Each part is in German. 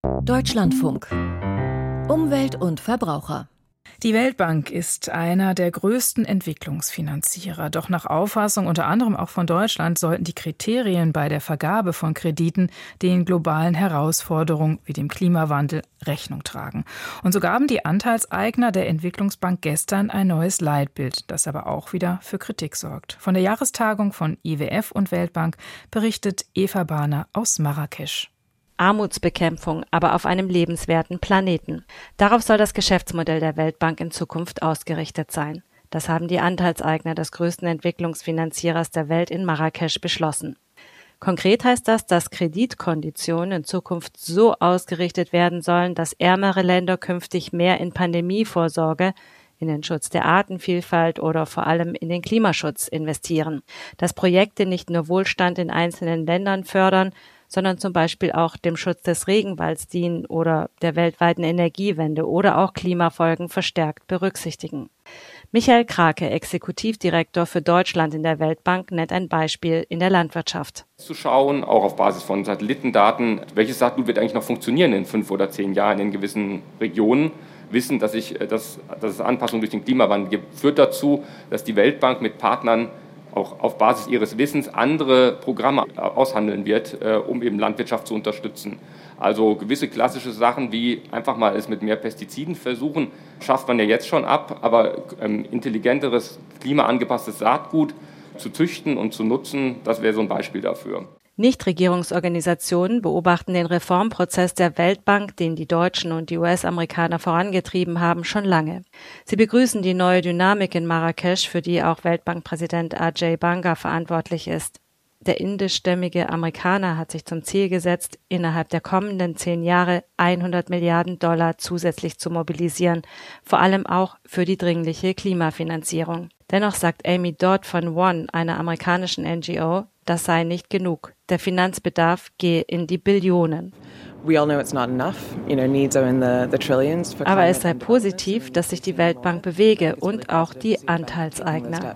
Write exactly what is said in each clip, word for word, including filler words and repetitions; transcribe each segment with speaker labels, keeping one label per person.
Speaker 1: Deutschlandfunk. Umwelt und Verbraucher.
Speaker 2: Die Weltbank ist einer der größten Entwicklungsfinanzierer. Doch nach Auffassung unter anderem auch von Deutschland sollten die Kriterien bei der Vergabe von Krediten den globalen Herausforderungen wie dem Klimawandel Rechnung tragen. Und so gaben die Anteilseigner der Entwicklungsbank gestern ein neues Leitbild, das aber auch wieder für Kritik sorgt. Von der Jahrestagung von I W F und Weltbank berichtet Eva Bahner aus Marrakesch.
Speaker 3: Armutsbekämpfung, aber auf einem lebenswerten Planeten. Darauf soll das Geschäftsmodell der Weltbank in Zukunft ausgerichtet sein. Das haben die Anteilseigner des größten Entwicklungsfinanzierers der Welt in Marrakesch beschlossen. Konkret heißt das, dass Kreditkonditionen in Zukunft so ausgerichtet werden sollen, dass ärmere Länder künftig mehr in Pandemievorsorge, in den Schutz der Artenvielfalt oder vor allem in den Klimaschutz investieren. Dass Projekte nicht nur Wohlstand in einzelnen Ländern fördern, sondern zum Beispiel auch dem Schutz des Regenwalds dienen oder der weltweiten Energiewende oder auch Klimafolgen verstärkt berücksichtigen. Michael Krake, Exekutivdirektor für Deutschland in der Weltbank, nennt ein Beispiel in der Landwirtschaft.
Speaker 4: Zu schauen, auch auf Basis von Satellitendaten, welches Saatgut wird eigentlich noch funktionieren in fünf oder zehn Jahren in gewissen Regionen. Wissen, dass, ich, dass, dass es Anpassungen durch den Klimawandel gibt, führt dazu, dass die Weltbank mit Partnern auch auf Basis ihres Wissens andere Programme aushandeln wird, äh, um eben Landwirtschaft zu unterstützen. Also gewisse klassische Sachen wie einfach mal es mit mehr Pestiziden versuchen, schafft man ja jetzt schon ab, aber ähm, intelligenteres, klimaangepasstes Saatgut zu züchten und zu nutzen, das wäre so ein Beispiel dafür.
Speaker 3: Nichtregierungsorganisationen beobachten den Reformprozess der Weltbank, den die Deutschen und die U S-Amerikaner vorangetrieben haben, schon lange. Sie begrüßen die neue Dynamik in Marrakesch, für die auch Weltbankpräsident Ajay Banga verantwortlich ist. Der indischstämmige Amerikaner hat sich zum Ziel gesetzt, innerhalb der kommenden zehn Jahre hundert Milliarden Dollar zusätzlich zu mobilisieren, vor allem auch für die dringliche Klimafinanzierung. Dennoch sagt Amy Dodd von One, einer amerikanischen N G O, das sei nicht genug. Der Finanzbedarf gehe in die Billionen. Aber es sei positiv, dass sich die Weltbank bewege und auch die Anteilseigner.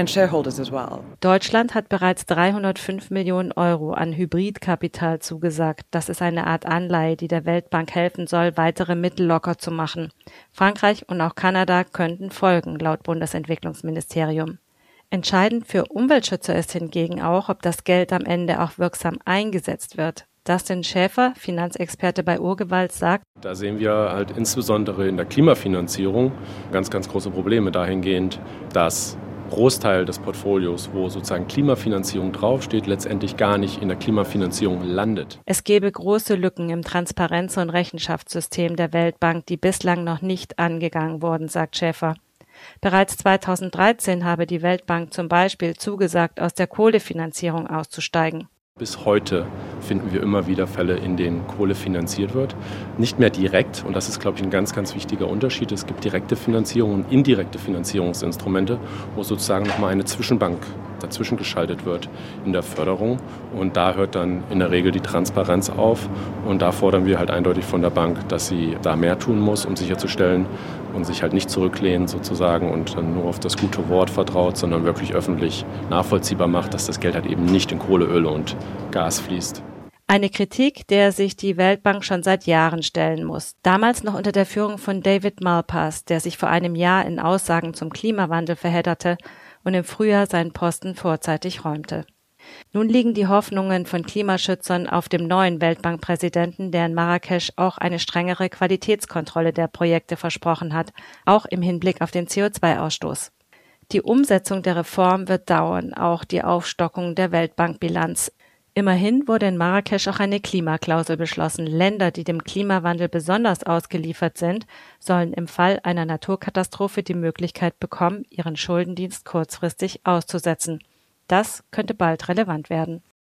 Speaker 3: Deutschland hat bereits dreihundertfünf Millionen Euro an Hybridkapital zugesagt. Das ist eine Art Anleihe, die der Weltbank helfen soll, weitere Mittel locker zu machen. Frankreich und auch Kanada könnten folgen, laut Bundesentwicklungsministerium. Entscheidend für Umweltschützer ist hingegen auch, ob das Geld am Ende auch wirksam eingesetzt wird. Dustin Schäfer, Finanzexperte bei Urgewalt, sagt:
Speaker 5: Da sehen wir halt insbesondere in der Klimafinanzierung ganz, ganz große Probleme dahingehend, dass Großteil des Portfolios, wo sozusagen Klimafinanzierung draufsteht, letztendlich gar nicht in der Klimafinanzierung landet.
Speaker 3: Es gäbe große Lücken im Transparenz- und Rechenschaftssystem der Weltbank, die bislang noch nicht angegangen wurden, sagt Schäfer. Bereits zweitausenddreizehn habe die Weltbank zum Beispiel zugesagt, aus der Kohlefinanzierung auszusteigen.
Speaker 5: Bis heute finden wir immer wieder Fälle, in denen Kohle finanziert wird. Nicht mehr direkt, und das ist, glaube ich, ein ganz, ganz wichtiger Unterschied. Es gibt direkte Finanzierung und indirekte Finanzierungsinstrumente, wo sozusagen nochmal eine Zwischenbank dazwischen geschaltet wird in der Förderung. Und da hört dann in der Regel die Transparenz auf. Und da fordern wir halt eindeutig von der Bank, dass sie da mehr tun muss, um sicherzustellen und sich halt nicht zurücklehnt sozusagen und dann nur auf das gute Wort vertraut, sondern wirklich öffentlich nachvollziehbar macht, dass das Geld halt eben nicht in Kohle, Öl und Gas fließt.
Speaker 3: Eine Kritik, der sich die Weltbank schon seit Jahren stellen muss. Damals noch unter der Führung von David Malpass, der sich vor einem Jahr in Aussagen zum Klimawandel verhedderte und im Frühjahr seinen Posten vorzeitig räumte. Nun liegen die Hoffnungen von Klimaschützern auf dem neuen Weltbankpräsidenten, der in Marrakesch auch eine strengere Qualitätskontrolle der Projekte versprochen hat, auch im Hinblick auf den C O zwei Ausstoß. Die Umsetzung der Reform wird dauern, auch die Aufstockung der Weltbankbilanz. Immerhin wurde in Marrakesch auch eine Klimaklausel beschlossen. Länder, die dem Klimawandel besonders ausgeliefert sind, sollen im Fall einer Naturkatastrophe die Möglichkeit bekommen, ihren Schuldendienst kurzfristig auszusetzen. Das könnte bald relevant werden.